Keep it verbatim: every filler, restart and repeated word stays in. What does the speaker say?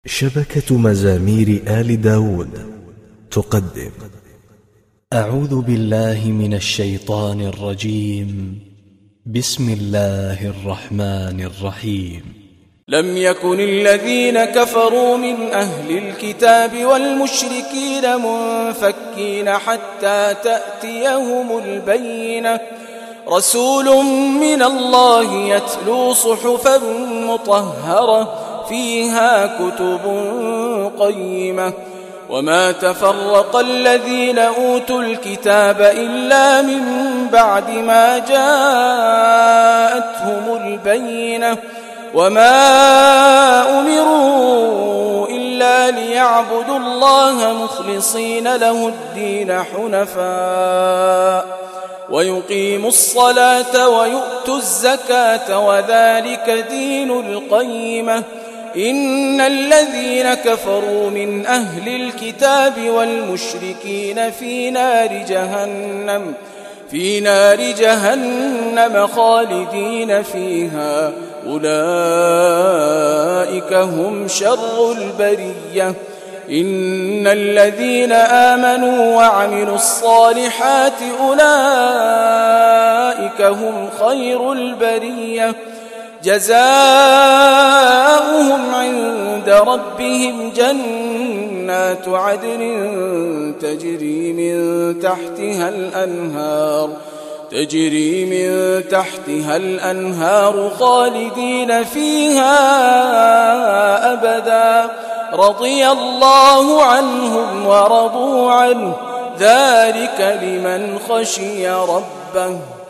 شبكة مزامير آل داود تقدم. أعوذ بالله من الشيطان الرجيم. بسم الله الرحمن الرحيم. لم يكن الذين كفروا من أهل الكتاب والمشركين منفكين حتى تأتيهم البينة، رسول من الله يتلو صحفا مطهرة فيها كتب قيمة. وما تفرق الذين أوتوا الكتاب إلا من بعد ما جاءتهم البينة، وما أمروا إلا ليعبدوا الله مخلصين له الدين حنفاء ويقيموا الصلاة ويؤتوا الزكاة وذلك دين القيمة. إن الذين كفروا من أهل الكتاب والمشركين في نار جهنم في نار جهنم خالدين فيها، أولئك هم شر البرية. إن الذين آمنوا وعملوا الصالحات أولئك هم خير البرية، جزاؤهم عند ربهم جنات عدن تجري من تحتها الأنهار تجري من تحتها الأنهار خالدين فيها أبدا، رضي الله عنهم ورضوا عنه، ذلك لمن خشي ربه.